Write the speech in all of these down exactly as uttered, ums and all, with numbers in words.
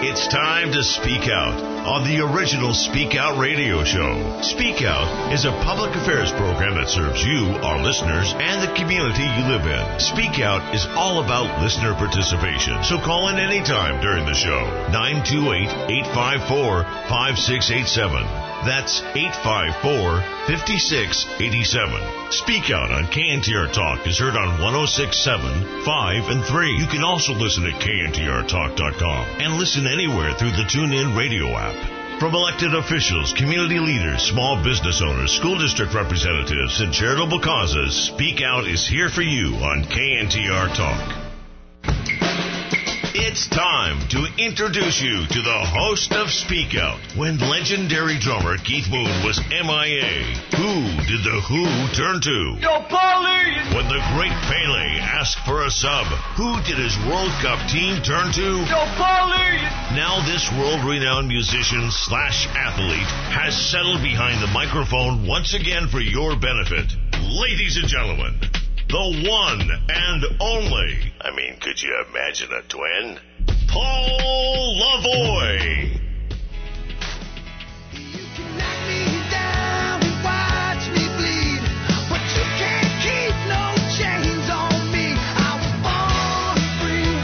It's time to speak out on the original Speak Out radio show. Speak Out is a public affairs program that serves you, our listeners, and the community you live in. Speak Out is all about listener participation, so call in anytime during the show. nine two eight, eight five four, five six eight seven. That's eight five four, five six eight seven. Speak Out on K N T R Talk is heard on one oh six point seven, five, and three. You can also listen at K N T R talk dot com and listen anywhere through the TuneIn radio app. From elected officials, community leaders, small business owners, school district representatives, and charitable causes, Speak Out is here for you on K N T R Talk. It's time to introduce you to the host of Speak Out. When legendary drummer Keith Moon was M I A, who did the Who turn to? Yo, police! When the great Pele asked for a sub, who did his World Cup team turn to? Yo, police! Now this world-renowned musician slash athlete has settled behind the microphone once again for your benefit. Ladies and gentlemen, the one and only, I mean, could you imagine a twin? Paul Lavoie. You can knock me down and watch me bleed, but you can't keep no chains on me. I was born free.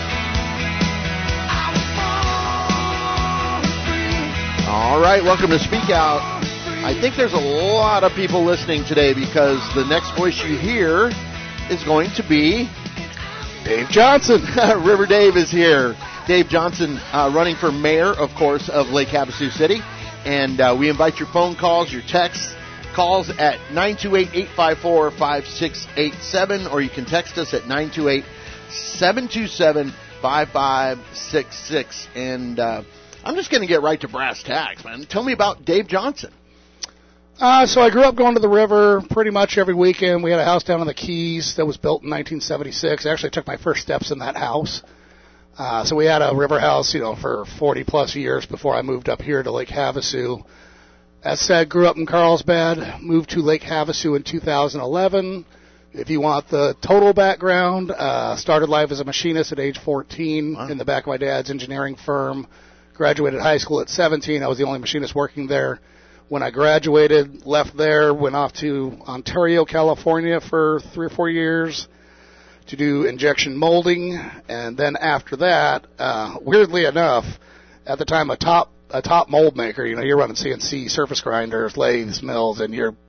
I was born free. All right, welcome to Speak Out. I think there's a lot of people listening today because the next voice you hear is going to be Dave Johnson. River Dave is here. Dave Johnson uh, running for mayor, of course, of Lake Havasu City. And uh, we invite your phone calls, your texts, calls at nine two eight, eight five four, five six eight seven, or you can text us at nine two eight, seven two seven, five five six six. And uh, I'm just going to get right to brass tacks, man. Tell me about Dave Johnson. Uh, so I grew up going to the river pretty much every weekend. We had a house down on the Keys that was built in nineteen seventy-six. I actually took my first steps in that house. Uh, so we had a river house, you know, for forty plus years before I moved up here to Lake Havasu. As said, grew up in Carlsbad, moved to Lake Havasu in two thousand eleven. If you want the total background, uh, started life as a machinist at age fourteen wow. in the back of my dad's engineering firm. Graduated high school at seventeen. I was the only machinist working there. When I graduated, left there, went off to Ontario, California for three or four years to do injection molding. And then after that, uh, weirdly enough, at the time a top a top mold maker, you know, you're running C N C surface grinders, lathes, mills, and you're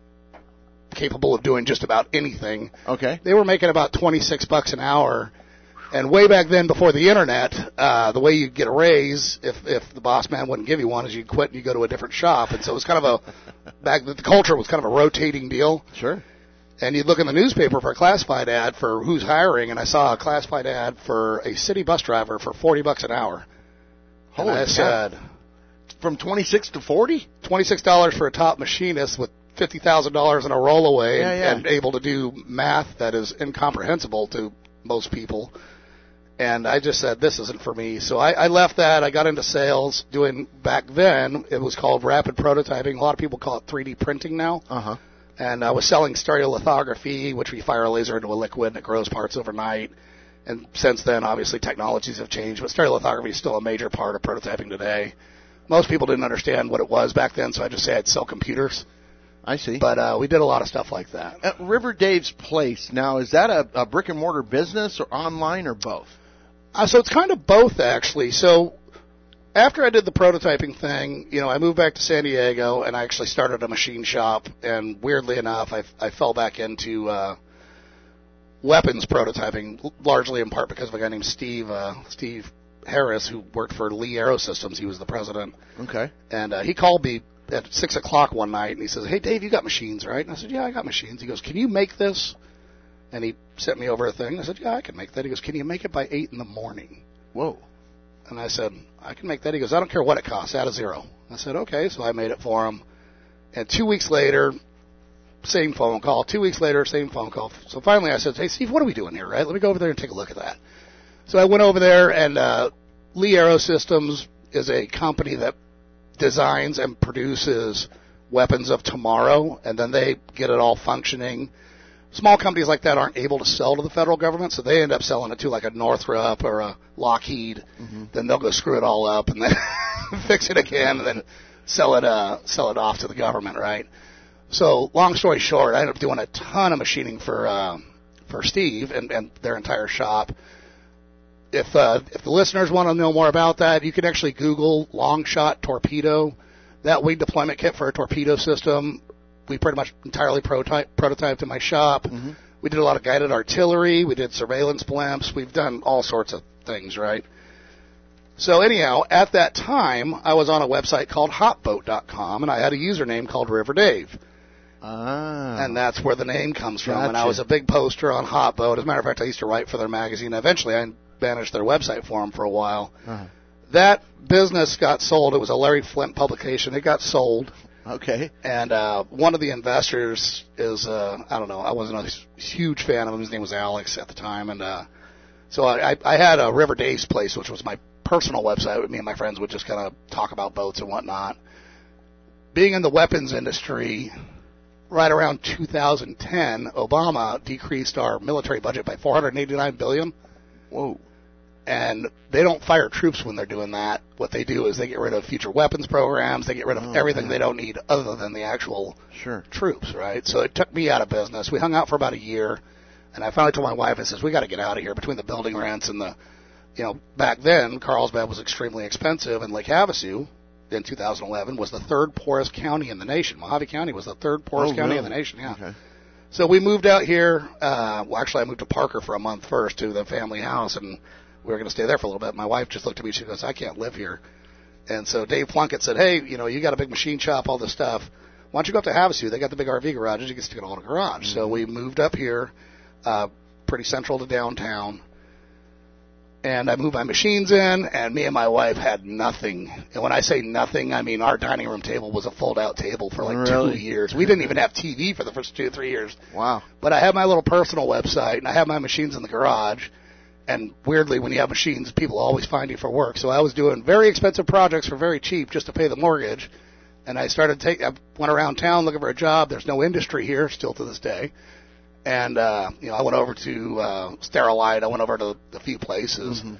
capable of doing just about anything. Okay. They were making about twenty-six bucks an hour. And way back then, before the internet, uh, the way you'd get a raise, if if the boss man wouldn't give you one, is you'd quit and you go to a different shop. And so it was kind of a, back the culture was kind of a rotating deal. Sure. And you'd look in the newspaper for a classified ad for who's hiring, and I saw a classified ad for a city bus driver for forty bucks an hour. Holy and I said, from twenty-six to forty? twenty-six dollars for a top machinist with fifty thousand dollars in a rollaway yeah, yeah. and able to do math that is incomprehensible to most people. And I just said, this isn't for me. So I, I left that. I got into sales doing, back then, it was called rapid prototyping. A lot of people call it three D printing now. Uh-huh. And I was selling stereolithography, which we fire a laser into a liquid and it grows parts overnight. And since then, obviously, technologies have changed. But stereolithography is still a major part of prototyping today. Most people didn't understand what it was back then, so I just say I'd sell computers. I see. But uh, we did a lot of stuff like that. At River Dave's Place, now, is that a, a brick-and-mortar business or online or both? Uh, so it's kind of both, actually. So after I did the prototyping thing, you know, I moved back to San Diego, and I actually started a machine shop. And weirdly enough, I, I fell back into uh, weapons prototyping, largely in part because of a guy named Steve uh, Steve Harris, who worked for Lee Aerosystems. He was the president. Okay. And uh, he called me at six o'clock one night, and he says, "Hey, Dave, you got machines, right?" And I said, "Yeah, I got machines." He goes, "Can you make this?" And he sent me over a thing. I said, "Yeah, I can make that." He goes, "Can you make it by eight in the morning?" Whoa. And I said, "I can make that." He goes, "I don't care what it costs, add a zero." I said, "Okay." So I made it for him. And two weeks later, same phone call. Two weeks later, same phone call. So finally I said, "Hey, Steve, what are we doing here, right? Let me go over there and take a look at that." So I went over there, and uh, Lee Aerosystems is a company that designs and produces weapons of tomorrow, and then they get it all functioning small companies like that aren't able to sell to the federal government, so they end up selling it to like a Northrop or a Lockheed. Mm-hmm. Then they'll go screw it all up and then fix it again and then sell it uh, sell it off to the government, right? So long story short, I ended up doing a ton of machining for uh, for Steve and, and their entire shop. If uh, if the listeners want to know more about that, you can actually Google Longshot Torpedo. That wing deployment kit for a torpedo system, we pretty much entirely prototype, prototyped in my shop. Mm-hmm. We did a lot of guided artillery. We did surveillance blimps. We've done all sorts of things, right? So anyhow, at that time, I was on a website called hotboat dot com, and I had a username called River Dave. Ah. And that's where the name comes from. Gotcha. And I was a big poster on Hotboat. As a matter of fact, I used to write for their magazine. Eventually, I managed their website for them for a while. Uh-huh. That business got sold. It was a Larry Flint publication. It got sold. Okay. And uh, one of the investors is, uh, I don't know, I wasn't a huge fan of him. His name was Alex at the time. And uh, so I, I had a River Dave's Place, which was my personal website. Me and my friends would just kind of talk about boats and whatnot. Being in the weapons industry, right around two thousand ten, Obama decreased our military budget by four hundred eighty-nine billion dollars. Whoa. And they don't fire troops when they're doing that. What they do is they get rid of future weapons programs. They get rid of oh, everything man. they don't need other than the actual sure. troops, right? So it took me out of business. We hung out for about a year, and I finally told my wife, I says, we got to get out of here between the building rents and the, you know, back then, Carlsbad was extremely expensive, and Lake Havasu in two thousand eleven was the third poorest county in the nation. Mojave County was the third poorest oh, county really? in the nation, yeah. Okay. So we moved out here. Uh, well, actually, I moved to Parker for a month first to the family house, and we were going to stay there for a little bit. My wife just looked at me. She goes, I can't live here. And so Dave Plunkett said, hey, you know, you got a big machine shop, all this stuff. Why don't you go up to Havasu? They got the big R V garages. You can stick it all in a garage. Mm-hmm. So we moved up here, uh, pretty central to downtown. And I moved my machines in, and me and my wife had nothing. And when I say nothing, I mean our dining room table was a fold-out table for like really? two years. We didn't even have T V for the first two or three years. Wow. But I had my little personal website, and I had my machines in the garage. And weirdly, when you have machines, people always find you for work. So I was doing very expensive projects for very cheap just to pay the mortgage. And I started take, I went around town looking for a job. There's no industry here still to this day. And, uh, you know, I went over to, uh, Sterilite. I went over to a few places mm-hmm.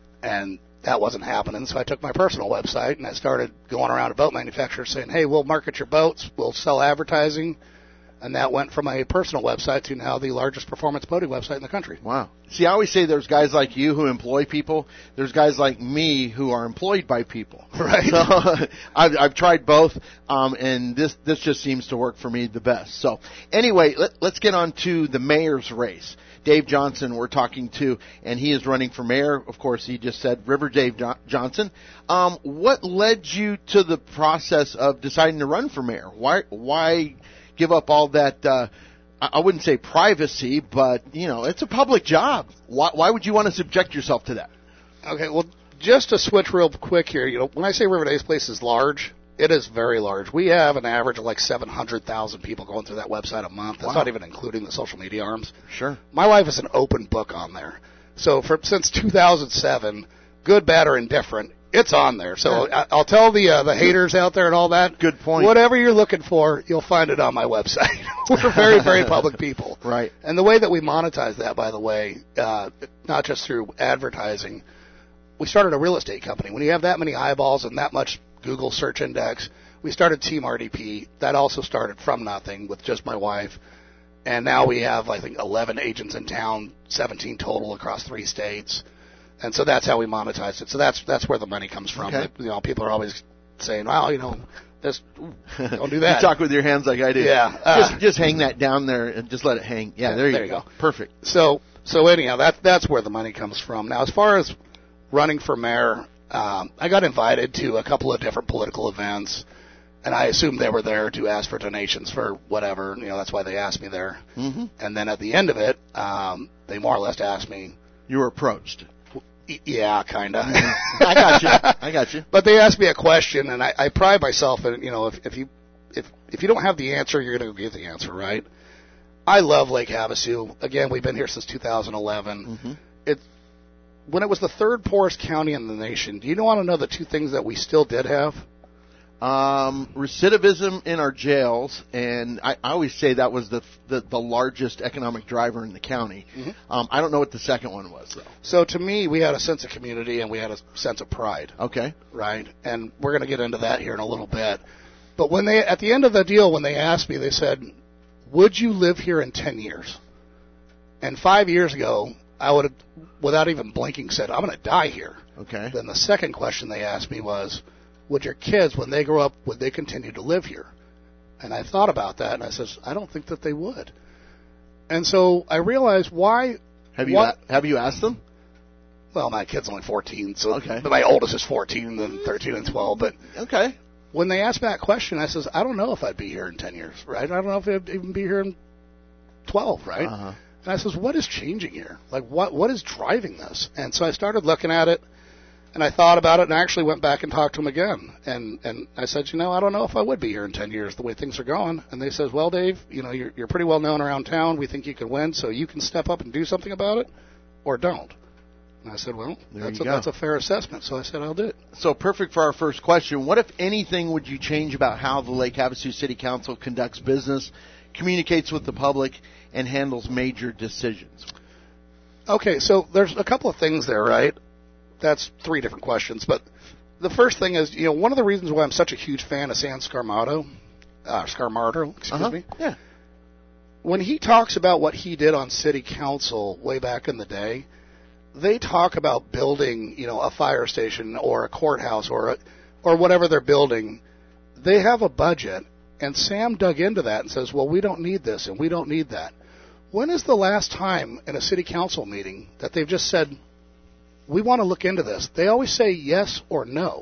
and that wasn't happening. So I took my personal website and I started going around to boat manufacturers saying, hey, we'll market your boats. We'll sell advertising. And that went from my personal website to now the largest performance boating website in the country. Wow. See, I always say there's guys like you who employ people. There's guys like me who are employed by people. Right. So I've, I've tried both, um, and this this just seems to work for me the best. So anyway, let, let's get on to the mayor's race. Dave Johnson we're talking to, and he is running for mayor. Of course, he just said River Dave Johnson. Um, what led you to the process of deciding to run for mayor? Why Why give up all that, uh, I wouldn't say privacy, but, you know, it's a public job. Why, why would you want to subject yourself to that? Okay, well, just to switch real quick here, you know, when I say River Dave's Place is large, it is very large. We have an average of like seven hundred thousand people going through that website a month. That's wow. not even including the social media arms. Sure. My life is an open book on there. So for since two thousand seven, good, bad, or indifferent, it's on there. So yeah. I'll tell the uh, the haters out there and all that. Good point. Whatever you're looking for, you'll find it on my website. We're very, very public people. Right. And the way that we monetize that, by the way, uh, not just through advertising, we started a real estate company. When you have that many eyeballs and that much Google search index, we started Team R D P. That also started from nothing with just my wife. And now we have, I think, eleven agents in town, seventeen total across three states. And so that's how we monetize it. So that's that's where the money comes from. Okay. You know, people are always saying, "Well, you know, this ooh, don't do that." You talk with your hands like I do. Yeah. Uh, just just hang that down there and just let it hang. Yeah, there you, there you go. go. Perfect. So so anyhow, that that's where the money comes from. Now, as far as running for mayor, um, I got invited to a couple of different political events, and I assumed they were there to ask for donations for whatever. You know, that's why they asked me there. Mm-hmm. And then at the end of it, um, they more or less asked me. You were approached. Yeah, kind of. I got you. I got you. But they asked me a question, and I, I pride myself in, you know, if, if you if if you don't have the answer, you're going to go get the answer, right? I love Lake Havasu. Again, we've been here since two thousand eleven. Mm-hmm. It when it was the third poorest county in the nation. Do you want to know the two things that we still did have? Um, recidivism in our jails, and I, I always say that was the, the the largest economic driver in the county. Mhm. Um, I don't know what the second one was, though. So to me, we had a sense of community and we had a sense of pride, Okay. right? And we're going to get into that here in a little bit. But when they, at the end of the deal, when they asked me, they said, would you live here in ten years? And five years ago, I would have, without even blinking, said, I'm going to die here. Okay. Then the second question they asked me was, would your kids, when they grow up, would they continue to live here? And I thought about that, and I says, I don't think that they would. And so I realized why. Have you what, a, have you asked them? Well, my kid's only fourteen, so Okay. but my oldest is fourteen, and thirteen and twelve. But Okay. when they asked me that question, I says, I don't know if I'd be here in ten years, right? I don't know if I'd even be here in twelve, right? Uh-huh. And I says, what is changing here? Like, what what is driving this? And so I started looking at it, and I thought about it, and I actually went back and talked to them again. And and I said, you know, I don't know if I would be here in ten years the way things are going. And they says, well, Dave, you know, you're, you're pretty well known around town. We think you can win, so you can step up and do something about it, or don't. And I said, well, There that's you a, go. that's a fair assessment. So I said, I'll do it. So perfect for our first question. What, if anything, would you change about how the Lake Havasu City Council conducts business, communicates with the public, and handles major decisions? Okay, so there's a couple of things there, right? That's three different questions. But the first thing is, you know, one of the reasons why I'm such a huge fan of Sam Scarmato, uh, Scarmato, excuse Uh-huh. me, Yeah. when he talks about what he did on city council way back in the day, they talk about building, you know, a fire station or a courthouse or a, or whatever they're building. They have a budget, and Sam dug into that and says, well, we don't need this and we don't need that. When is the last time in a city council meeting that they've just said, we want to look into this? They always say yes or no.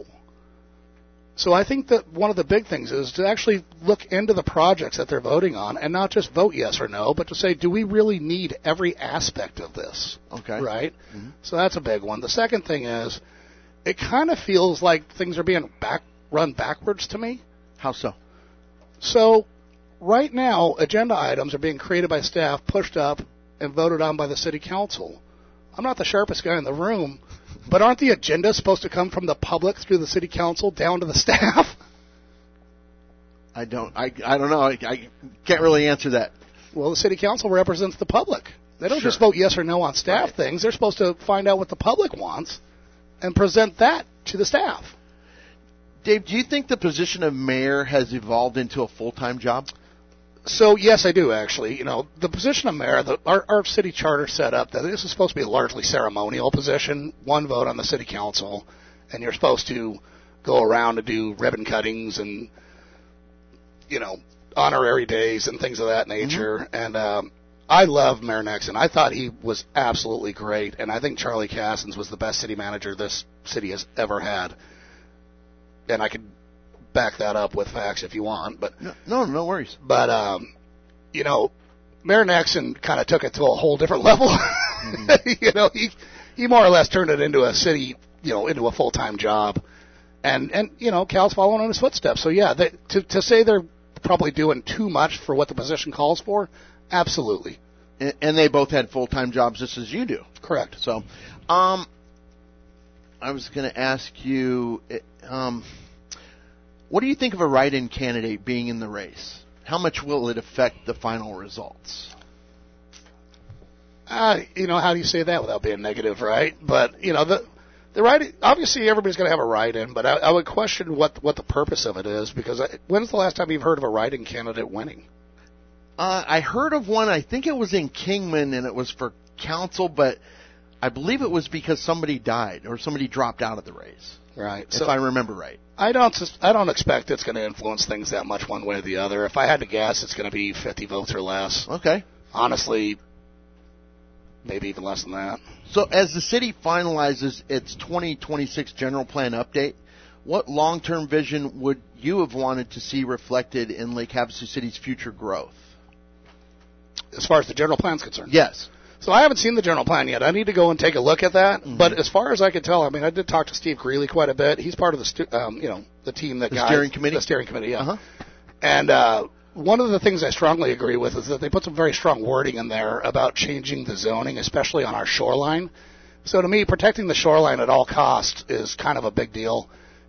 So I think that one of the big things is to actually look into the projects that they're voting on and not just vote yes or no, but to say, do we really need every aspect of this? Okay. Right? Mm-hmm. So that's a big one. The second thing is, it kind of feels like things are being back run backwards to me. How so? So right now, agenda items are being created by staff, pushed up, and voted on by the city council. I'm not the sharpest guy in the room, but aren't the agendas supposed to come from the public through the city council down to the staff? I don't. I. I don't know. I, I can't really answer that. Well, the city council represents the public. They don't Sure. just vote yes or no on staff Right. things. They're supposed to find out what the public wants and present that to the staff. Dave, do you think the position of mayor has evolved into a full-time job? So, yes, I do, actually. You know, the position of mayor, the, our, our city charter set up that this is supposed to be a largely ceremonial position, one vote on the city council, and you're supposed to go around and do ribbon cuttings and, you know, honorary days and things of that nature. Mm-hmm. And um, I love Mayor Nexon. I thought he was absolutely great, and I think Charlie Cassens was the best city manager this city has ever had. And I could back that up with facts if you want, but No, no, no worries. but um, you know, Mayor Nexon kind of took it to a whole different level. Mm-hmm. you know, he he more or less turned it into a city, you know, into a full time job, and and you know, Cal's following in his footsteps. So yeah, they, to to say they're probably doing too much for what the position calls for, absolutely And, and they both had full-time jobs just as you do. correct. So, um, I was going to ask you, um, what do you think of a write-in candidate being in the race? How much will it affect the final results? Uh, you know, how do you say that without being negative, right? But, you know, the the right obviously everybody's going to have a write-in, but I, I would question what what the purpose of it is, because I, when's the last time you've heard of a write-in candidate winning? Uh, I heard of one, I think it was in Kingman, and it was for council, but I believe it was because somebody died or somebody dropped out of the race, Right. if So I remember right. I don't sus- I don't expect it's going to influence things that much one way or the other. If I had to guess, it's going to be fifty votes or less. Okay. Honestly, maybe even less than that. So as the city finalizes its twenty twenty-six general plan update, what long-term vision would you have wanted to see reflected in Lake Havasu City's future growth? As far as the general plan's concerned. Yes. So I haven't seen the general plan yet. I need to go and take a look at that. Mm-hmm. But as far as I can tell, I mean, I did talk to Steve Greeley quite a bit. He's part of the, stu- um, you know, the team that The guides- steering committee? The steering committee, yeah. Uh-huh. And uh, one of the things I strongly agree with is that they put some very strong wording in there about changing the zoning, especially on our shoreline. So to me, protecting the shoreline at all costs is kind of a big deal.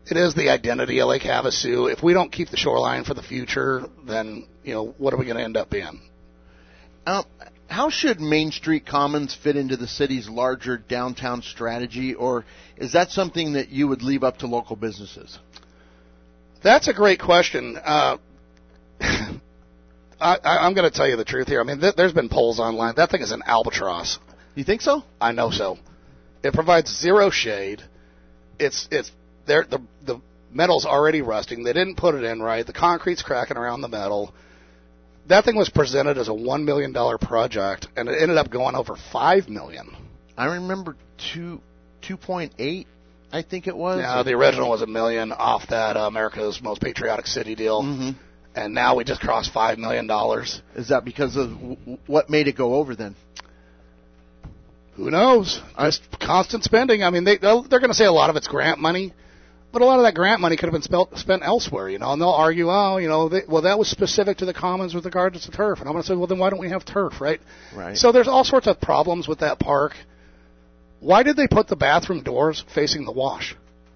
It is the identity of Lake Havasu. If we don't keep the shoreline for the future, then, you know, what are we going to end up being? Um, how should Main Street Commons fit into the city's larger downtown strategy, or is that something that you would leave up to local businesses? That's a great question. Uh, I, I, I'm going to tell you the truth here. I mean, th- there's been polls online. That thing is an albatross. You think so? I know so. It provides zero shade. It's it's there. The the metal's already rusting. They didn't put it in right. The concrete's cracking around the metal. That thing was presented as a one million dollar project, and it ended up going over five million. I remember two two point eight. I think it was. Yeah, the original was a million off that uh, America's Most Patriotic City deal, Mm-hmm. and now we just crossed five million dollars. Is that because of w- what made it go over then? Who knows? Just constant spending. I mean, they they're going to say a lot of it's grant money, but a lot of that grant money could have been spent spent elsewhere. You know, and they'll argue, oh, you know, they, well, that was specific to the commons with regard to turf, and I'm going to say, well, then why don't we have turf, right? Right. So there's all sorts of problems with that park. Why did they put the bathroom doors facing the wash?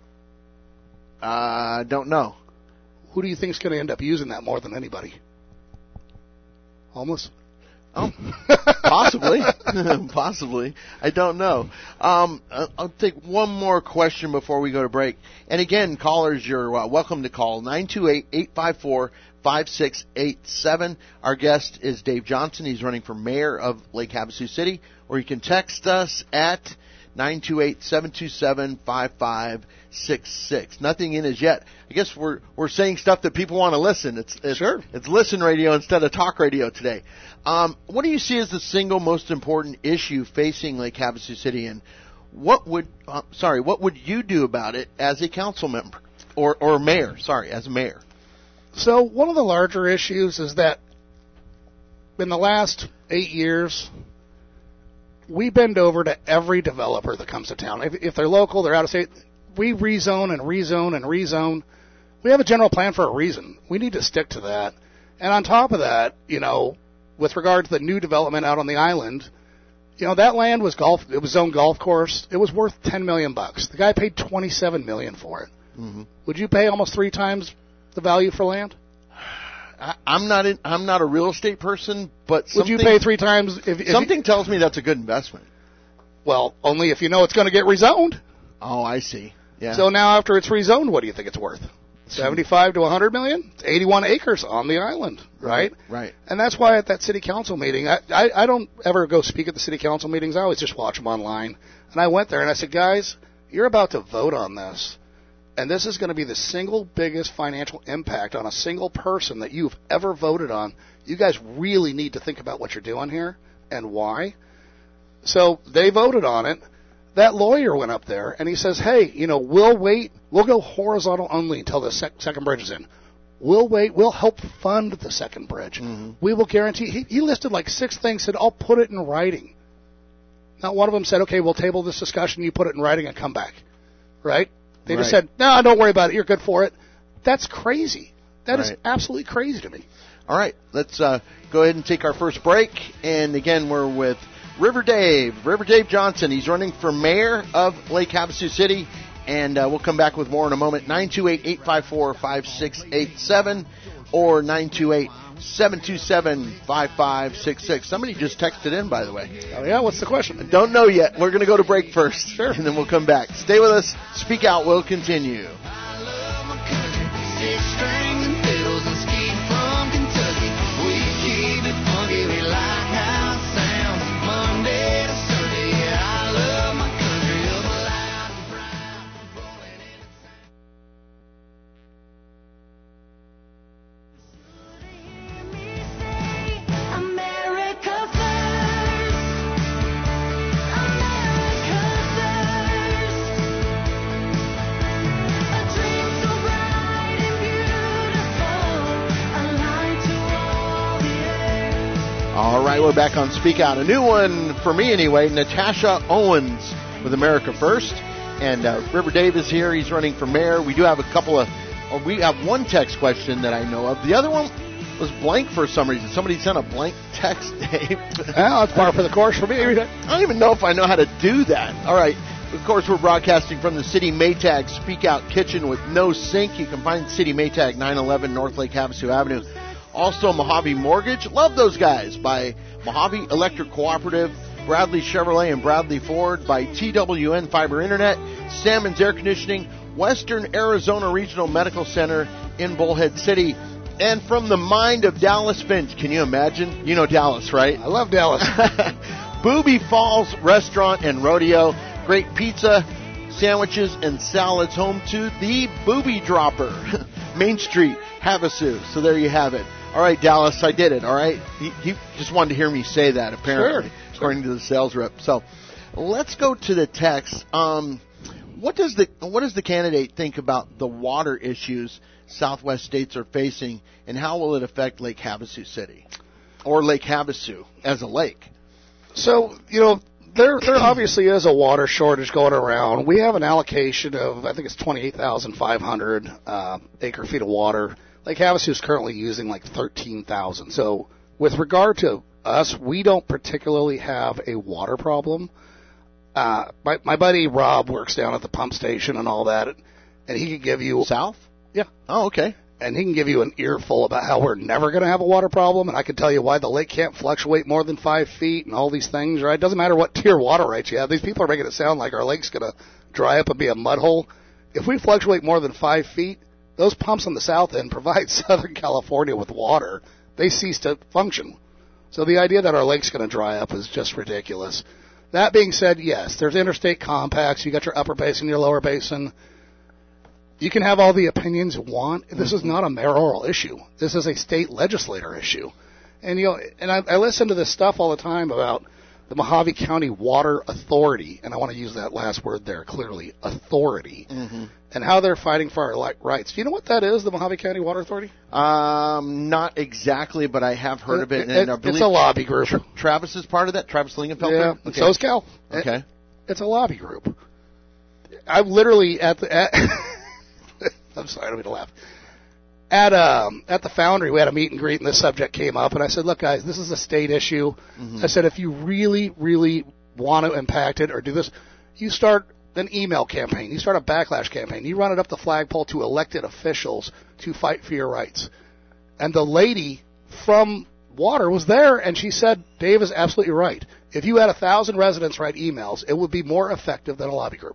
I uh, don't know. Who do you think is going to end up using that more than anybody? Homeless? Oh, possibly, possibly. I don't know. Um, I'll take one more question before we go to break. And again, callers, you're uh, welcome to call nine two eight, eight five four, five six eight seven. Our guest is Dave Johnson. He's running for mayor of Lake Havasu City. Or you can text us at nine two eight, seven two seven, five five six six. Nothing in as yet. I guess we're we're saying stuff that people want to listen. It's, it's sure. It's listen radio instead of talk radio today. Um, what do you see as the single most important issue facing Lake Havasu City, and what would uh, sorry what would you do about it as a council member or or mayor? Sorry, as a mayor. So one of the larger issues is that in the last eight years, we bend over to every developer that comes to town. If, if they're local, they're out of state, we rezone and rezone and rezone. We have a general plan for a reason. We need to stick to that. And on top of that, you know, with regard to the new development out on the island, you know, that land was golf, it was zoned golf course. It was worth ten million bucks. The guy paid twenty-seven million for it. Mm-hmm. Would you pay almost three times the value for land? I, I'm not in, I'm not a real estate person, but Would you pay three times if, if something you, tells me that's a good investment. Well, only if you know it's going to get rezoned. Oh, I see. Yeah. So now after it's rezoned, what do you think it's worth? seventy-five to one hundred million? It's eighty-one acres on the island, right? Right. And that's why at that city council meeting, I, I, I don't ever go speak at the city council meetings. I always just watch them online. And I went there and I said, guys, you're about to vote on this. And this is going to be the single biggest financial impact on a single person that you've ever voted on. You guys really need to think about what you're doing here and why. So they voted on it. That lawyer went up there and he says, hey, you know, we'll wait. We'll go horizontal only until the sec- second bridge is in. We'll wait. We'll help fund the second bridge. Mm-hmm. We will guarantee. He, he listed like six things, said, I'll put it in writing. Not one of them said, okay, we'll table this discussion. You put it in writing and come back. Right? They just Right. said, no, don't worry about it. You're good for it. That's crazy. That is Right. absolutely crazy to me. All right, let's uh, go ahead and take our first break. And again, we're with River Dave, River Dave Johnson. He's running for mayor of Lake Havasu City. And uh, we'll come back with more in a moment. nine two eight, eight five four, five six eight seven or nine two eight, seven two seven, five five six six. Somebody just texted in, by the way. Oh, yeah? What's the question? Don't know yet. We're going to go to break first. Sure. And then we'll come back. Stay with us. Speak Out will continue. I love my country. Six strings and fiddles and skeet from Kentucky. We keep it funky. We like how it sounds. Monday to Sunday. Yeah, I love my country. Up loud and proud. Rolling in its sound. America first. America first. A dream so bright and beautiful, a light to all the earth. All right, we're back on Speak Out. A new one for me anyway, Natasha Owens with America First. And uh, River Dave is here. He's running for mayor. We do have a couple of, or we have one text question that I know of. The other one was blank for some reason. Somebody sent a blank text, Dave. Well, that's par for the course for me. I don't even know if I know how to do that. All right. Of course, we're broadcasting from the City Maytag Speak Out Kitchen with no sink. You can find City Maytag, nine eleven North Lake Havasu Avenue. Also, Mojave Mortgage. Love those guys. By Mojave Electric Cooperative, Bradley Chevrolet and Bradley Ford. By T W N Fiber Internet, Salmon's Air Conditioning, Western Arizona Regional Medical Center in Bullhead City. And from the mind of Dallas Finch, can you imagine? You know Dallas, right? I love Dallas. Booby Falls Restaurant and Rodeo. Great pizza, sandwiches, and salads. Home to the Booby Dropper. Main Street, Havasu. So there you have it. All right, Dallas, I did it, all right? You, you just wanted to hear me say that, apparently, Sure. according to the sales rep. So let's go to the text. Um, what does the what does the candidate think about the water issues Southwest states are facing, and how will it affect Lake Havasu City or Lake Havasu as a lake? So, you know, there there obviously is a water shortage going around. We have an allocation of, I think it's twenty-eight thousand five hundred uh, acre feet of water. Lake Havasu is currently using like thirteen thousand. So with regard to us, we don't particularly have a water problem. Uh, my, my buddy Rob works down at the pump station and all that, and he can give you... South? Yeah. Oh, okay. And he can give you an earful about how we're never going to have a water problem, and I can tell you why the lake can't fluctuate more than five feet and all these things, right? It doesn't matter what tier water rights you have. These people are making it sound like our lake's going to dry up and be a mud hole. If we fluctuate more than five feet, those pumps on the south end provide Southern California with water. They cease to function. So the idea that our lake's going to dry up is just ridiculous. That being said, yes, there's interstate compacts. You got your upper basin, your lower basin. You can have all the opinions you want. This is not a mayoral issue. This is a state legislator issue. And you know, and I, I listen to this stuff all the time about the Mojave County Water Authority, and I want to use that last word there clearly, authority, Mm-hmm. and how they're fighting for our li- rights. Do you know what that is, the Mojave County Water Authority? Um, not exactly, but I have heard of it. It- and I it's believe a lobby group. Tra- Travis is part of that. Travis Lingenfelter. Yeah, Okay. so is Cal. Okay. It- it's a lobby group. I'm literally at the. At I'm sorry, I don't mean to laugh. At um at the Foundry, we had a meet and greet, and this subject came up, and I said, "Look, guys, this is a state issue." Mm-hmm. I said, "If you really, really want to impact it or do this, you start an email campaign. You start a backlash campaign. You run it up the flagpole to elected officials to fight for your rights." And the lady from Water was there, and she said, "Dave is absolutely right. If you had a thousand residents write emails, it would be more effective than a lobby group."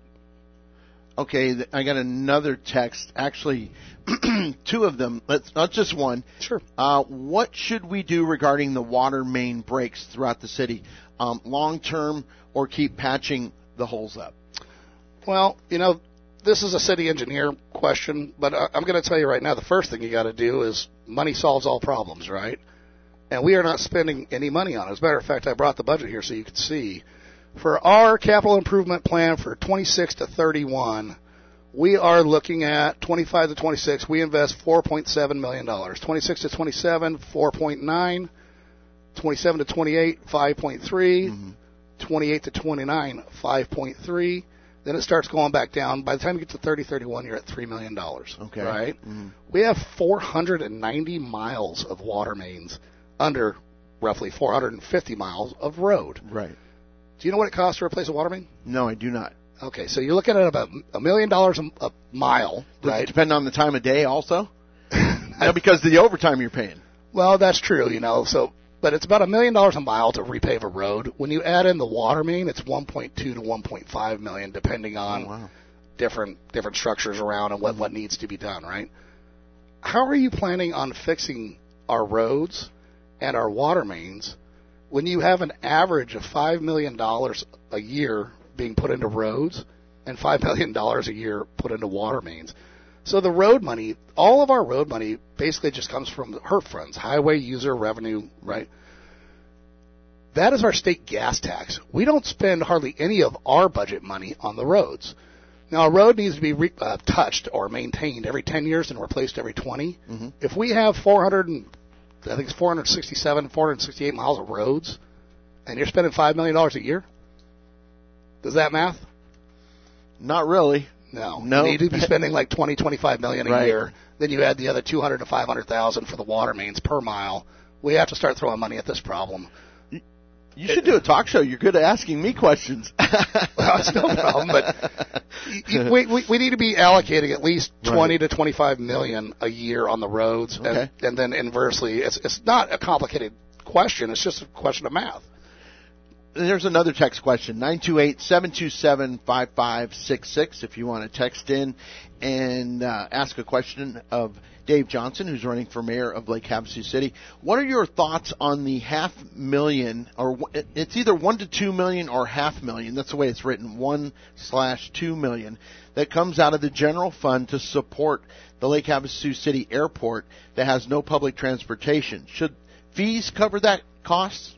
Okay, th- I got another text. Actually, two of them. Let's not just one. Sure. Uh, what should we do regarding the water main breaks throughout the city, um, long term, or keep patching the holes up? Well, you know, this is a city engineer question, but I- I'm going to tell you right now, the first thing you got to do is money solves all problems, right? And we are not spending any money on it. As a matter of fact, I brought the budget here so you could see. For our capital improvement plan for twenty-six to thirty-one, we are looking at twenty-five to twenty-six. We invest four point seven million dollars. twenty-six to twenty-seven, four point nine. twenty-seven to twenty-eight, five point three. Mm-hmm. twenty-eight to twenty-nine, five point three. Then it starts going back down. By the time you get to thirty, thirty-one, you're at three million dollars. Okay. Right? Mhm. We have four hundred ninety miles of water mains under roughly four hundred fifty miles of road. Right. Do you know what it costs to replace a water main? No, I do not. Okay, so you're looking at about a million dollars a a mile, Does it right? depend on the time of day also? No, because of the overtime you're paying. Well, that's true, you know. So, but it's about a million dollars a mile to repave a road. When you add in the water main, it's one point two to one point five million, depending on Oh, wow. different different structures around and what what needs to be done. Right? How are you planning on fixing our roads and our water mains when you have an average of five million dollars a year being put into roads and five million dollars a year put into water mains? So the road money, all of our road money basically just comes from the H R F funds, highway user revenue, right? That is our state gas tax. We don't spend hardly any of our budget money on the roads. Now, a road needs to be re- uh, touched or maintained every ten years and replaced every twenty. Mm-hmm. If we have four hundred and I think it's four hundred sixty-seven, four hundred sixty-eight miles of roads, and you're spending five million dollars a year, does that math? Not really. No. No. You need to be spending like twenty, twenty-five million a Right. year. Then you add the other two hundred to five hundred thousand for the water mains per mile. We have to start throwing money at this problem. You should do a talk show. You're good at asking me questions. Well, it's no problem, but y- y- we, we we need to be allocating at least twenty Right. to twenty-five million a year on the roads, Okay. and, and then inversely, it's it's not a complicated question. It's just a question of math. There's another text question, nine two eight, seven two seven, five five six six, if you want to text in and uh, ask a question of Dave Johnson, who's running for mayor of Lake Havasu City. What are your thoughts on the half million, or it's either one to two million or half million, that's the way it's written, one slash two million, that comes out of the general fund to support the Lake Havasu City Airport that has no public transportation? Should fees cover that cost?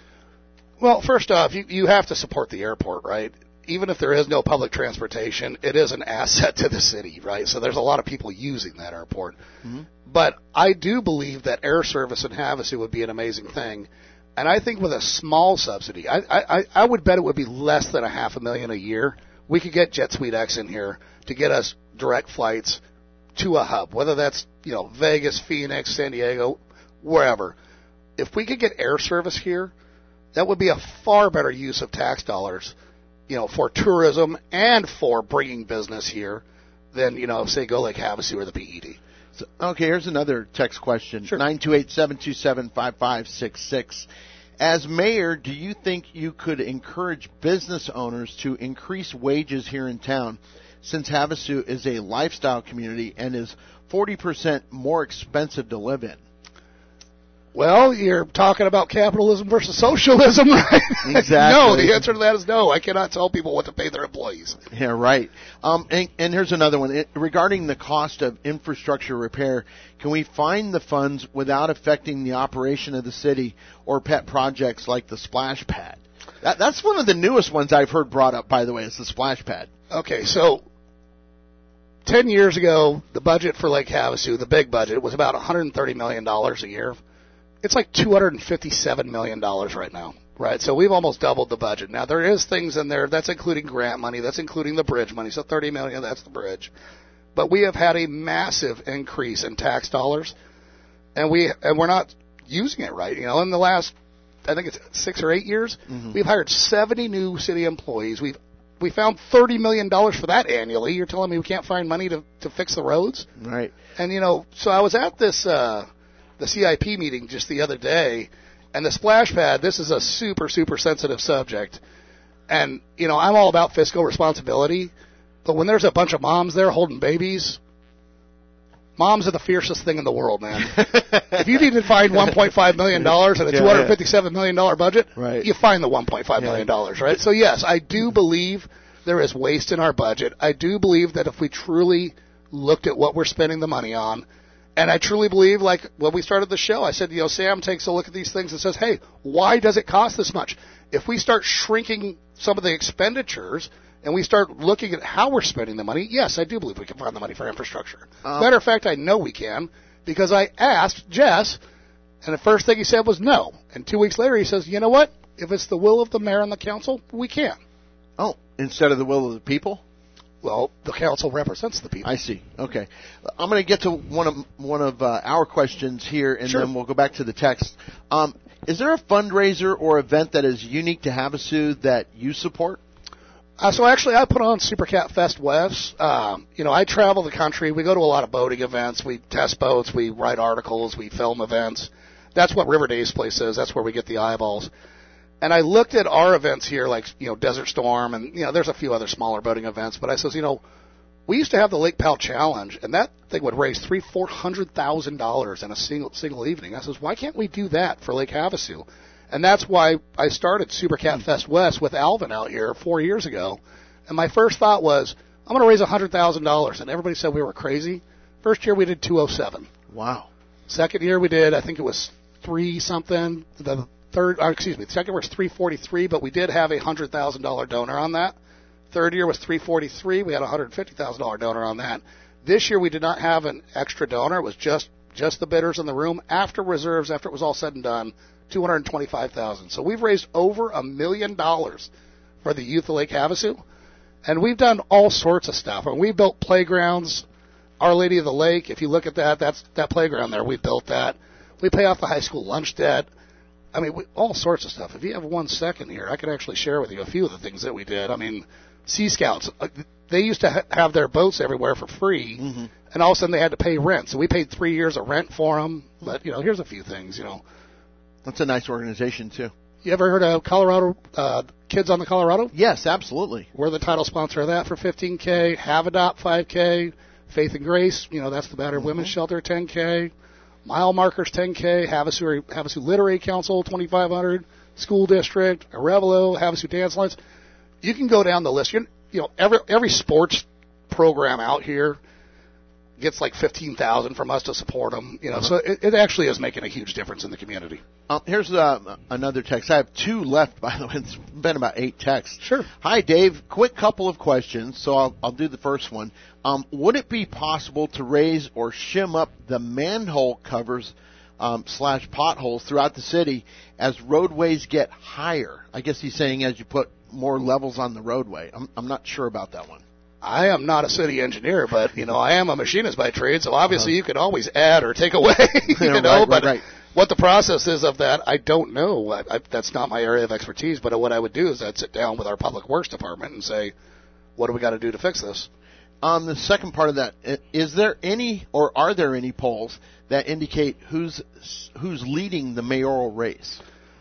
Well, first off, you, you have to support the airport, right? Even if there is no public transportation, it is an asset to the city, right? So there's a lot of people using that airport. Mm-hmm. But I do believe that air service in Havasu would be an amazing thing. And I think with a small subsidy, I, I, I would bet it would be less than a half a million a year. We could get Jet Suite X in here to get us direct flights to a hub, whether that's, you know, Vegas, Phoenix, San Diego, wherever. If we could get air service here, that would be a far better use of tax dollars, you know, for tourism and for bringing business here than, you know, say, go Lake Havasu or the P E D. So, okay, here's another text question, Sure. nine two eight, seven two seven, five five six six. As mayor, do you think you could encourage business owners to increase wages here in town, since Havasu is a lifestyle community and is forty percent more expensive to live in? Well, you're talking about capitalism versus socialism, right? Exactly. No, the answer to that is no. I cannot tell people what to pay their employees. Yeah, right. Um, and, and here's another one. It, regarding the cost of infrastructure repair, can we find the funds without affecting the operation of the city or pet projects like the splash pad? That, that's one of the newest ones I've heard brought up, by the way, is the splash pad. Okay, so ten years ago, the budget for Lake Havasu, the big budget, was about one hundred thirty million dollars a year. It's like two hundred fifty-seven million dollars right now, right? So we've almost doubled the budget. Now, there is things in there, that's including grant money, that's including the bridge money, so thirty million dollars, that's the bridge. But we have had a massive increase in tax dollars, and, we, and we're not using it right. You know, in the last, I think it's six or eight years, mm-hmm. we've hired seventy new city employees. We've we found thirty million dollars for that annually. You're telling me we can't find money to, to fix the roads? Right. And, you know, so I was at this... Uh, the C I P meeting just the other day, and the splash pad, this is a super, super sensitive subject. And, you know, I'm all about fiscal responsibility, but when there's a bunch of moms there holding babies, moms are the fiercest thing in the world, man. If you need to find one point five million dollars and a Yeah, two hundred fifty-seven million dollars budget, right. you find the one point five million dollars, right? So, yes, I do believe there is waste in our budget. I do believe that if we truly looked at what we're spending the money on, and I truly believe, like when we started the show, I said, you know, Sam takes a look at these things and says, hey, why does it cost this much? If we start shrinking some of the expenditures and we start looking at how we're spending the money, yes, I do believe we can find the money for infrastructure. Um, Matter of fact, I know we can because I asked Jess, and the first thing he said was no. And two weeks later, he says, you know what? If it's the will of the mayor and the council, we can. Oh, instead of the will of the people? Well, the council represents the people. I see. Okay. I'm going to get to one of one of uh, our questions here, and Sure. then we'll go back to the text. Um, is there a fundraiser or event that is unique to Havasu that you support? Uh, so actually, I put on Super Cat Fest West. Um, you know, I travel the country. We go to a lot of boating events. We test boats. We write articles. We film events. That's what River Dave's place is. That's where we get the eyeballs. And I looked at our events here, like, you know, Desert Storm, and, you know, there's a few other smaller boating events. But I says, you know, we used to have the Lake Powell Challenge, and that thing would raise three, four hundred thousand dollars in a single single evening. I says, why can't we do that for Lake Havasu? And that's why I started Super Cat Fest West with Alvin out here four years ago. And my first thought was, I'm going to raise one hundred thousand dollars. And everybody said we were crazy. First year we did two oh seven. Wow. Second year we did, I think it was three something. The third, or excuse me, the second year was three forty-three, but we did have a one hundred thousand dollars donor on that. Third year was three forty-three. We had a one hundred fifty thousand dollars donor on that. This year we did not have an extra donor. It was just just the bidders in the room. After reserves, after it was all said and done, two hundred twenty-five thousand dollars. So we've raised over a million dollars for the youth of Lake Havasu. And we've done all sorts of stuff. And we built playgrounds. Our Lady of the Lake, if you look at that, that's that playground there. We built that. We pay off the high school lunch debt. I mean, we, all sorts of stuff. If you have one second here, I could actually share with you a few of the things that we did. I mean, Sea Scouts, uh, they used to ha- have their boats everywhere for free, Mhm. and all of a sudden they had to pay rent. So we paid three years of rent for them. But, you know, here's a few things, you know. That's a nice organization, too. You ever heard of Colorado, uh, Kids on the Colorado? Yes, absolutely. We're the title sponsor of that for fifteen K. Have Adopt five K. Faith and Grace, you know, that's the Battered Mm-hmm. Women's Shelter ten K. Mile Markers ten K. Havasu, Havasu Literary Council twenty-five hundred. School District, Arevalo, Havasu Dance Lines. You can go down the list. You're, you know, every every sports program out here gets like fifteen thousand from us to support them. You know, Uh-huh. so it, it actually is making a huge difference in the community. Um, here's uh, another text. I have two left, by the way. It's been about eight texts. Sure. Hi, Dave. Quick couple of questions, so I'll, I'll do the first one. Um, would it be possible to raise or shim up the manhole covers um, slash potholes throughout the city as roadways get higher? I guess he's saying as you put more levels on the roadway. I'm, I'm not sure about that one. I am not a city engineer, but, you know, I am a machinist by trade, so obviously you could always add or take away, you Yeah, know, right, right, but right. what the process is of that, I don't know. I, I, that's not my area of expertise, but what I would do is I'd sit down with our public works department and say, what do we got to do to fix this? On the second part of that, i- is there any or are there any polls that indicate who's who's leading the mayoral race?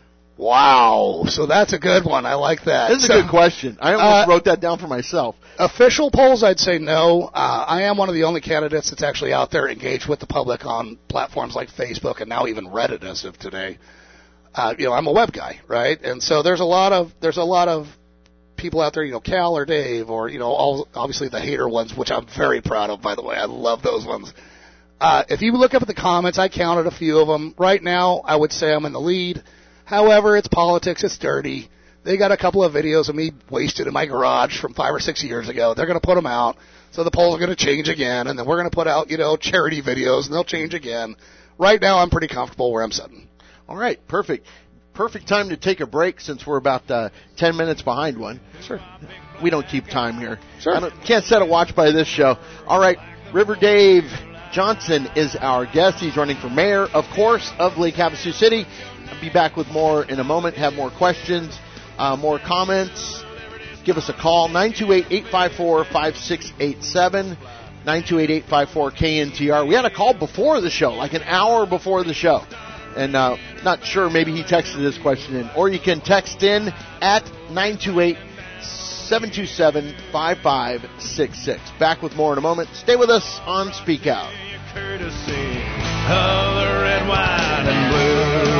Wow, so that's a good one. I like that. This is So, a good question. I almost uh, wrote that down for myself. Official polls, I'd say no. Uh, I am one of the only candidates that's actually out there engaged with the public on platforms like Facebook and now even Reddit as of today. Uh, you know, I'm a web guy, right? And so there's a lot of there's a lot of people out there, you know, Cal or Dave, or you know, all obviously the hater ones, which I'm very proud of, by the way. I love those ones. Uh, if you look up at the comments, I counted a few of them. Right now, I would say I'm in the lead. However, it's politics. It's dirty. They got a couple of videos of me wasted in my garage from five or six years ago. They're going to put them out. So the polls are going to change again. And then we're going to put out, you know, charity videos, and they'll change again. Right now, I'm pretty comfortable where I'm sitting. All right, perfect. Perfect time to take a break since we're about uh, ten minutes behind one. Sure. We don't keep time here. Sure. I don't, can't set a watch by this show. All right, River Dave Johnson is our guest. He's running for mayor, of course, of Lake Havasu City. I'll be back with more in a moment. Have more questions, uh, more comments. Give us a call, nine two eight, eight five four, five six eight seven, nine two eight, eight five four, K N T R. We had a call before the show, like an hour before the show. And uh, not sure, maybe he texted this question in. Or you can text in at nine two eight, seven two seven, five five six six. Back with more in a moment. Stay with us on Speak Out. Courtesy of the red, white, and blue.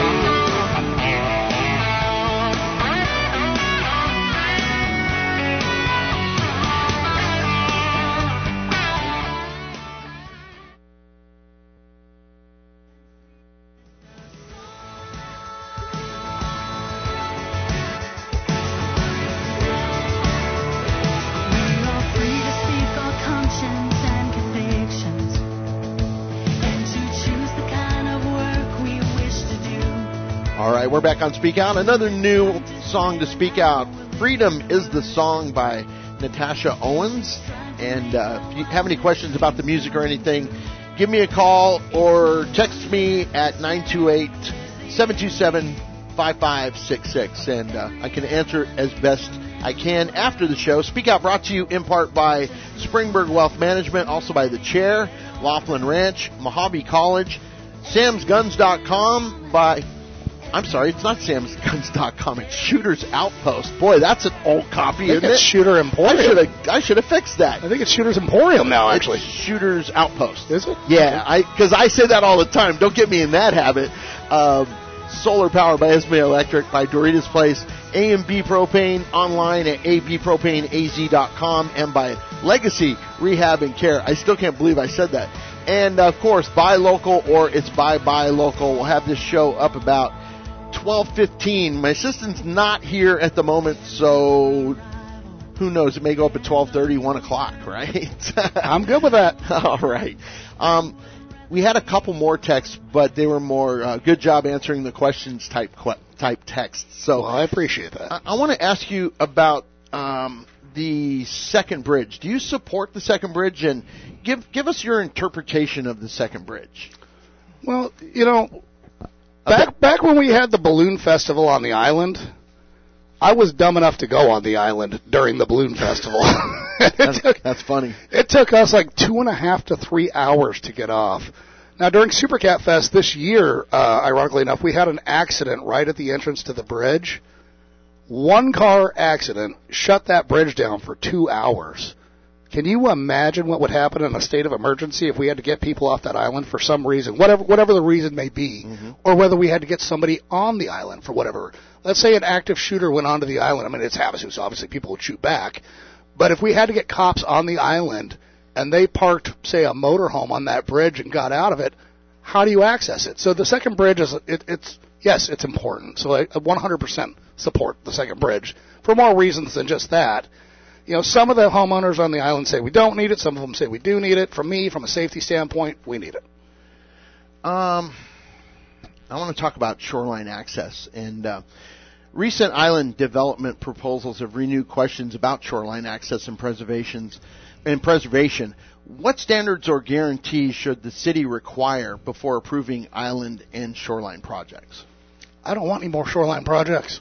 We are free to speak our conscience and convictions, and to choose the kind of work we wish to do. All right, we're back on Speak Out. Another new song to speak out. Freedom is the song by Natasha Owens. And uh, if you have any questions about the music or anything, give me a call or text me at nine two eight, seven two seven, five five six six. And uh, I can answer as best I can after the show. Speak Out brought to you in part by Springburg Wealth Management, also by The Chair, Laughlin Ranch, Mojave College, Sam's Guns dot com, by... I'm sorry, it's not Sam's Guns dot com. It's Shooter's Outpost. Boy, that's an old copy, I think isn't it's it? Shooter I Emporium. should have I should have fixed that. I think it's Shooter's Emporium now, actually. It's Shooter's Outpost. Is it? Yeah, I because I say that all the time. Don't get me in that habit. Um, solar power by Esme Electric, by Doritas Place, A and B Propane, online at a b propane a z dot com, and by Legacy Rehab and Care. I still can't believe I said that. And of course, Buy Local, or it's Buy Buy Local. We'll have this show up about twelve fifteen. My assistant's not here at the moment, so who knows? It may go up at twelve thirty, one o'clock, right? I'm good with that. All right. Um, we had a couple more texts, but they were more uh, good job answering the questions type que- type texts. So Well, I appreciate that. I, I want to ask you about um, the second bridge. Do you support the second bridge? And give give us your interpretation of the second bridge. Well, you know, Back back when we had the balloon festival on the island, I was dumb enough to go on the island during the balloon festival. it That's, took, that's funny. It took us like two and a half to three hours to get off. Now, during Super Cat Fest this year, uh, ironically enough, we had an accident right at the entrance to the bridge. One car accident shut that bridge down for two hours. Can you imagine what would happen in a state of emergency if we had to get people off that island for some reason, whatever whatever the reason may be, mm-hmm. or whether we had to get somebody on the island for whatever. Let's say an active shooter went onto the island. I mean, it's Havasu, so obviously people would shoot back. But if we had to get cops on the island and they parked, say, a motorhome on that bridge and got out of it, how do you access it? So the second bridge is, it, it's, yes, it's important. So I one hundred percent support the second bridge for more reasons than just that. You know, some of the homeowners on the island say we don't need it. Some of them say we do need it. For me, from a safety standpoint, we need it. Um, I want to talk about shoreline access. And uh, recent island development proposals have renewed questions about shoreline access and preservations and preservation. What standards or guarantees should the city require before approving island and shoreline projects? I don't want any more shoreline projects.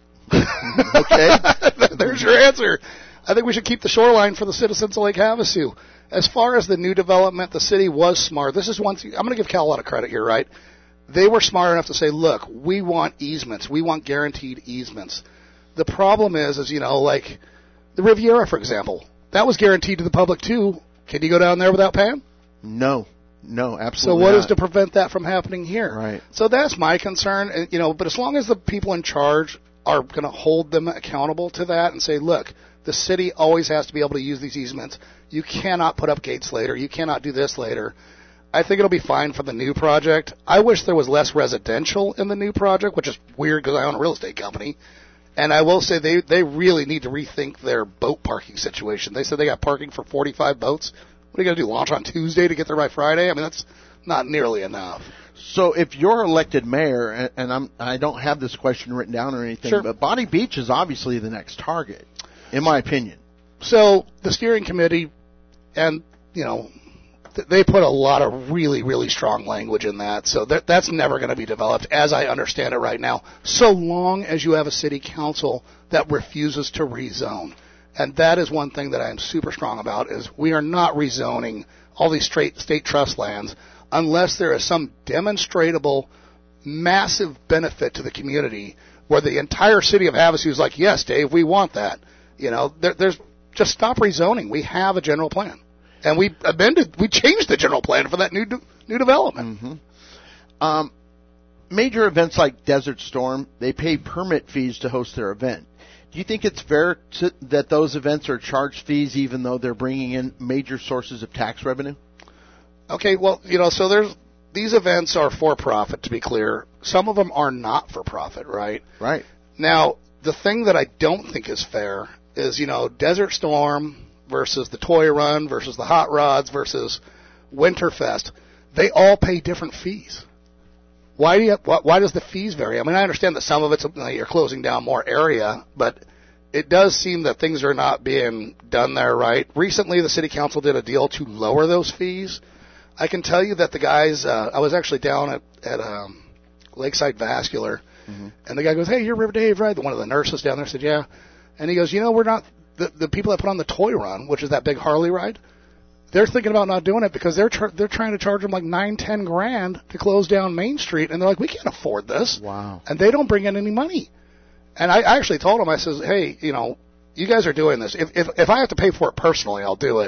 Okay. There's your answer. I think we should keep the shoreline for the citizens of Lake Havasu. As far as the new development, the city was smart. This is one thing, I'm going to give Cal a lot of credit here, right? They were smart enough to say, look, we want easements. We want guaranteed easements. The problem is, is, you know, like the Riviera, for example, that was guaranteed to the public too. Can you go down there without paying? No. No, absolutely So what not. is to prevent that from happening here? Right. So that's my concern, and, you know, but as long as the people in charge are going to hold them accountable to that and say, look, the city always has to be able to use these easements. You cannot put up gates later. You cannot do this later. I think it'll be fine for the new project. I wish there was less residential in the new project, which is weird because I own a real estate company. And I will say they, they really need to rethink their boat parking situation. They said they got parking for forty-five boats. What are you going to do, launch on Tuesday to get there by Friday? I mean, that's not nearly enough. So if you're elected mayor, and, and I'm, I don't have this question written down or anything, Sure. but Bonnie Beach is obviously the next target, in my opinion. So the steering committee, and, you know, th- they put a lot of really, really strong language in that. So that, that's never going to be developed, as I understand it right now, so long as you have a city council that refuses to rezone. And that is one thing that I am super strong about, is we are not rezoning all these straight state trust lands unless there is some demonstrable, massive benefit to the community where the entire city of Havasu is like, yes, Dave, we want that. You know, there, there's just stop rezoning. We have a general plan, and we amended, we changed the general plan for that new de- new development. Mm-hmm. Um, major events like Desert Storm, they pay permit fees to host their event. Do you think it's fair to, that those events are charged fees even though they're bringing in major sources of tax revenue? Okay, well, you know, so there's these events are for profit, to be clear. Some of them are not for profit, right? Right. Now, the thing that I don't think is fair is, you know, Desert Storm versus the Toy Run versus the Hot Rods versus Winterfest. They all pay different fees. Why do you, why, why does the fees vary? I mean, I understand that some of it's, you know, you're closing down more area, but it does seem that things are not being done there right. Recently, the city council did a deal to lower those fees. I can tell you that the guys, uh, I was actually down at, at um, Lakeside Vascular, mm-hmm. and the guy goes, hey, you're River Dave, right? One of the nurses down there said, yeah. And he goes, you know, we're not, the, the people that put on the Toy Run, which is that big Harley ride, they're thinking about not doing it because they're char- they're trying to charge them like nine, ten grand to close down Main Street, and they're like, we can't afford this. Wow. And they don't bring in any money. And I, I actually told them, I says, hey, you know, you guys are doing this. If if if I have to pay for it personally, I'll do it.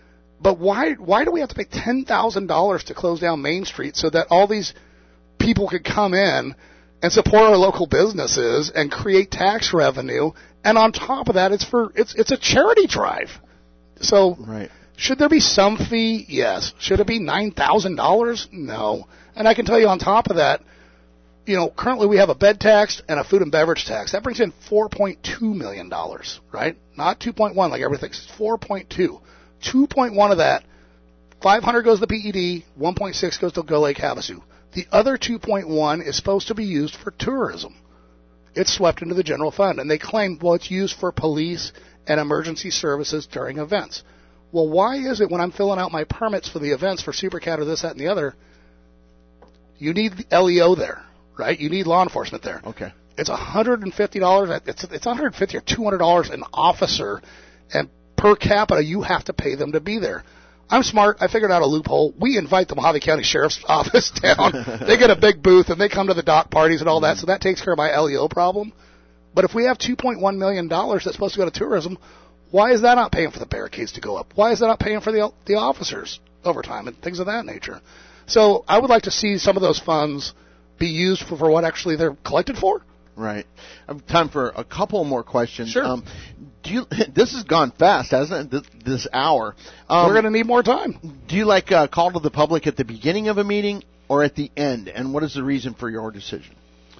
But why why do we have to pay ten thousand dollars to close down Main Street so that all these people could come in and support our local businesses and create tax revenue? And on top of that, it's for it's it's a charity drive. So. Right. Should there be some fee? Yes. Should it be nine thousand dollars? No. And I can tell you on top of that, you know, currently we have a bed tax and a food and beverage tax. That brings in four point two million dollars, right? Not two point one like everything. It's four point two. two point one of that, five hundred goes to the P E D, one point six goes to Go Lake Havasu. The other two point one is supposed to be used for tourism. It's swept into the general fund. And they claim, well, it's used for police and emergency services during events. Well, why is it when I'm filling out my permits for the events for Super Cat or this, that, and the other, you need the L E O there, right? You need law enforcement there. Okay. It's one hundred fifty dollars. It's it's one hundred fifty dollars or two hundred dollars an officer, and per capita you have to pay them to be there. I'm smart. I figured out a loophole. We invite the Mojave County Sheriff's Office down. They get a big booth, and they come to the dock parties and all that, so that takes care of my L E O problem. But if we have two point one million dollars that's supposed to go to tourism, why is that not paying for the barricades to go up? Why is that not paying for the the officers overtime and things of that nature? So I would like to see some of those funds be used for, for what actually they're collected for. Right. I have time for a couple more questions. Sure. Um, do you? This has gone fast, hasn't it? This, this hour. Um, We're going to need more time. Do you like uh, call to the public at the beginning of a meeting or at the end? And what is the reason for your decision?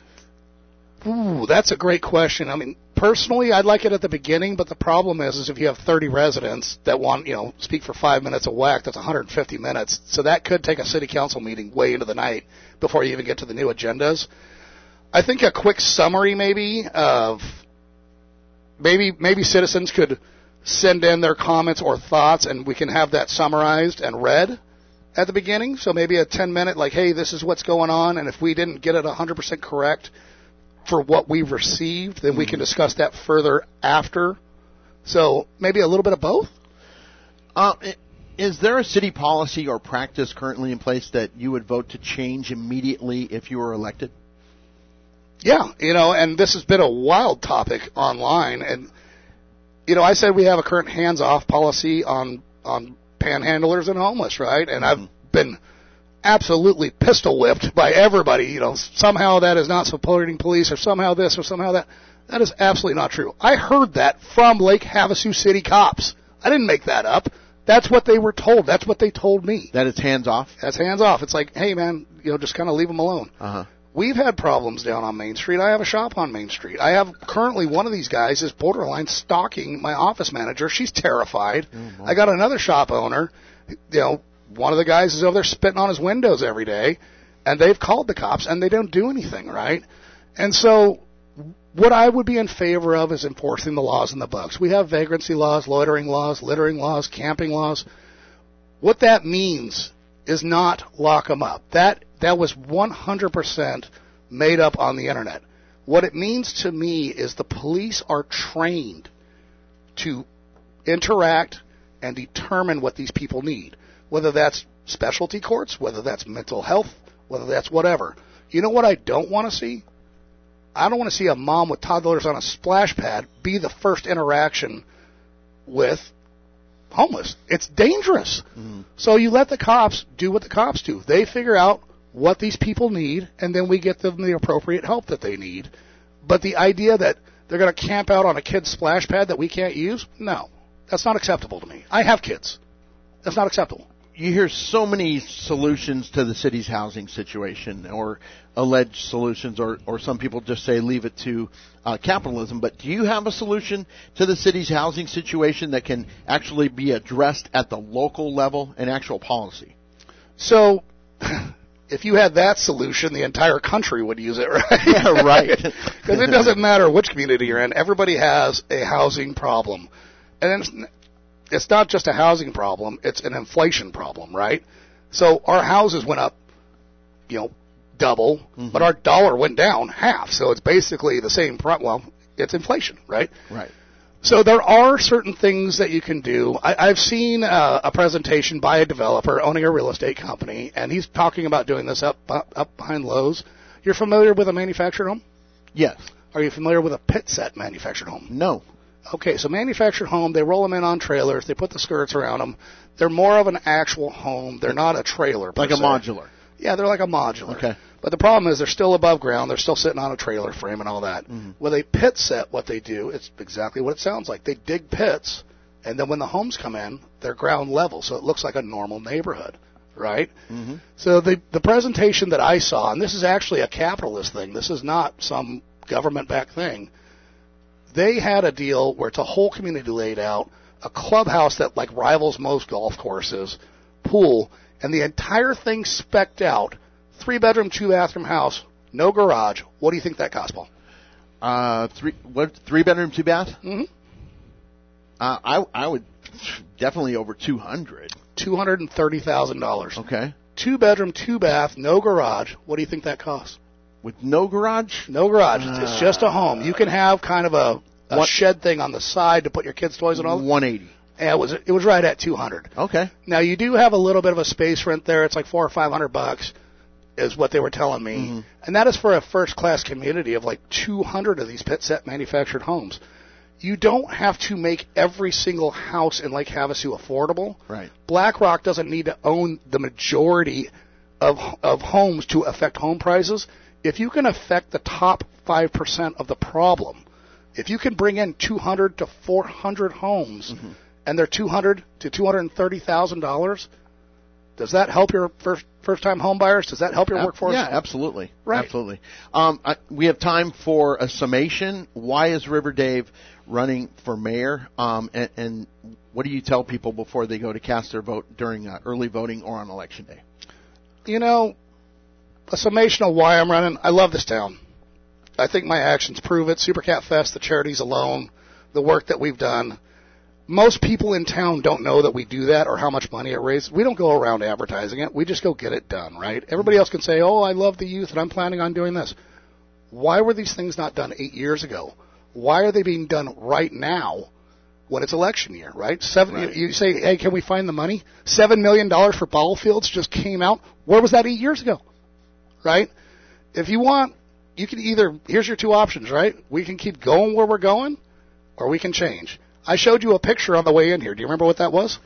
Ooh, that's a great question. I mean, personally, I'd like it at the beginning, but the problem is, is if you have thirty residents that want, you know, speak for five minutes a whack, that's one hundred fifty minutes. So that could take a city council meeting way into the night before you even get to the new agendas. I think a quick summary maybe of maybe maybe citizens could send in their comments or thoughts, and we can have that summarized and read at the beginning. So maybe a ten minute, like, hey, this is what's going on, and if we didn't get it one hundred percent correct for what we've received, then we can discuss that further after. So maybe a little bit of both. Uh, is there a city policy or practice currently in place that you would vote to change immediately if you were elected? Yeah, you know, and this has been a wild topic online. And, you know, I said we have a current hands-off policy on on panhandlers and homeless, right? And mm-hmm. I've been absolutely pistol whipped by everybody. You know, somehow that is not supporting police, or somehow this, or somehow that. That is absolutely not true. I heard that from Lake Havasu City cops. I didn't make that up. That's what they were told. That's what they told me. That it's hands-off? That's hands-off. It's like, hey, man, you know, just kind of leave them alone. Uh-huh. We've had problems down on Main Street. I have a shop on Main Street. I have currently one of these guys is borderline stalking my office manager. She's terrified. Oh, I got another shop owner. You know, one of the guys is over there spitting on his windows every day, and they've called the cops, and they don't do anything, right? And so what I would be in favor of is enforcing the laws in the books. We have vagrancy laws, loitering laws, littering laws, camping laws. What that means is not lock them up. That that was one hundred percent made up on the internet. What it means to me is the police are trained to interact and determine what these people need, whether that's specialty courts, whether that's mental health, whether that's whatever. You know what I don't want to see? I don't want to see a mom with toddlers on a splash pad be the first interaction with homeless. It's dangerous. Mm-hmm. So you let the cops do what the cops do. They figure out what these people need, and then we get them the appropriate help that they need. But the idea that they're going to camp out on a kid's splash pad that we can't use, no. That's not acceptable to me. I have kids. That's not acceptable. You hear so many solutions to the city's housing situation, or alleged solutions, or, or some people just say leave it to uh, capitalism. But do you have a solution to the city's housing situation that can actually be addressed at the local level, an actual policy? So, if you had that solution, the entire country would use it, right? Yeah, right. Because it doesn't matter which community you're in. Everybody has a housing problem. And it's, it's not just a housing problem, it's an inflation problem, right? So our houses went up, you know, double, mm-hmm. but our dollar went down half. So it's basically the same, pro- well, it's inflation, right? Right. So there are certain things that you can do. I, I've seen uh, a presentation by a developer owning a real estate company, and he's talking about doing this up, up, up behind Lowe's. You're familiar with a manufactured home? Yes. Are you familiar with a pit set manufactured home? No. Okay, so manufactured home, they roll them in on trailers, they put the skirts around them. They're more of an actual home. They're not a trailer. Like a se. modular. Yeah, they're like a modular. Okay. But the problem is they're still above ground. They're still sitting on a trailer frame and all that. Mm-hmm. With a pit set, what they do, it's exactly what it sounds like. They dig pits, and then when the homes come in, they're ground level, so it looks like a normal neighborhood, right? Mm-hmm. So the the presentation that I saw, and this is actually a capitalist thing. This is not some government-backed thing. They had a deal where it's a whole community laid out, a clubhouse that like rivals most golf courses, pool, and the entire thing spec'd out. Three-bedroom, two-bathroom house, no garage. What do you think that cost, Paul? Uh, three what? Three-bedroom, two-bath? Mm-hmm. Uh, I I would definitely over two hundred. Two hundred and thirty thousand dollars. Okay. Two-bedroom, two-bath, no garage. What do you think that costs? With no garage? No garage. It's, it's just a home. You can have kind of a, a What- shed thing on the side to put your kids' toys and all. one eighty. Yeah, it was it was right at two hundred. Okay. Now you do have a little bit of a space rent there. It's like four or five hundred bucks, is what they were telling me, Mm-hmm. and that is for a first class community of like two hundred of these pit set manufactured homes. You don't have to make every single house in Lake Havasu affordable. Right. BlackRock doesn't need to own the majority of of homes to affect home prices. If you can affect the top five percent of the problem, if you can bring in two hundred to four hundred homes, Mm-hmm. and they're two hundred to two hundred thirty thousand dollars, does that help your first first time home buyers? Does that help your Ab- workforce? Yeah, absolutely. Right. Absolutely. Um, I, we have time for a summation. Why is River Dave running for mayor? Um, and, and what do you tell people before they go to cast their vote during uh, early voting or on election day? You know, a summation of why I'm running. I love this town. I think my actions prove it. Super Cat Fest, the charities alone, the work that we've done. Most people in town don't know that we do that or how much money it raises. We don't go around advertising it. We just go get it done, right? Everybody else can say, oh, I love the youth and I'm planning on doing this. Why were these things not done eight years ago? Why are they being done right now when it's election year, right? Seven. Right. You, you say, hey, can we find the money? Seven million dollars for ball fields just came out. Where was that eight years ago, right? If you want, you can either, here's your two options, right? We can keep going where we're going, or we can change. I showed you a picture on the way in here. Do you remember what that was?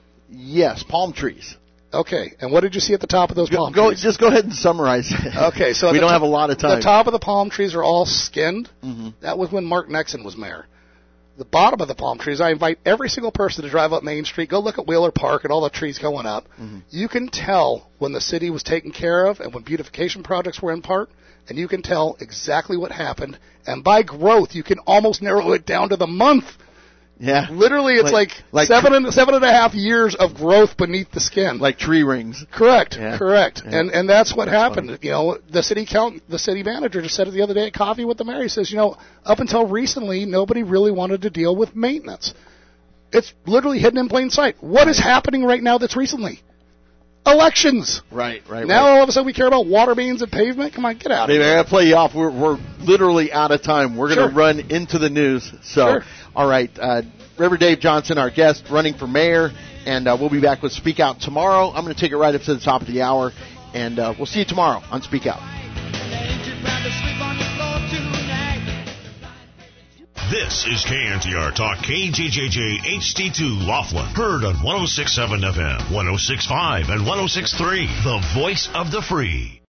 Yes, palm trees. Okay, and what did you see at the top of those Go, palm go, trees? just go ahead and summarize it. Okay, so we the don't to- have a lot of time. The top of the palm trees are all skinned. Mm-hmm. That was when Mark Nexon was mayor. The bottom of the palm trees, I invite every single person to drive up Main Street, go look at Wheeler Park and all the trees going up. Mm-hmm. You can tell when the city was taken care of and when beautification projects were in part, and you can tell exactly what happened. And by growth, you can almost narrow it down to the month. Yeah. Literally, it's like, Like- like seven and seven and a half years of growth beneath the skin. Like tree rings. Correct, Yeah. correct, Yeah. and and that's what That's happened. funny. You know, the city count, the city manager just said it the other day at coffee with the mayor. He says, you know, up until recently, nobody really wanted to deal with maintenance. It's literally hidden in plain sight. What is happening right now? That's recently elections. Right, right, Now right. all of a sudden we care about water mains and pavement. Come on, get out of Baby, I here. gotta play you off. We're we're literally out of time. We're gonna Sure. run into the news. So, Sure. all right, uh, River Dave Johnson, our guest, running for mayor, and uh, we'll be back with Speak Out tomorrow. I'm gonna take it right up to the top of the hour, and uh, we'll see you tomorrow on Speak Out. This is K N T R Talk, K J J J H D two Laughlin. Heard on one oh six point seven F M, one oh six point five, and one oh six point three. The voice of the free.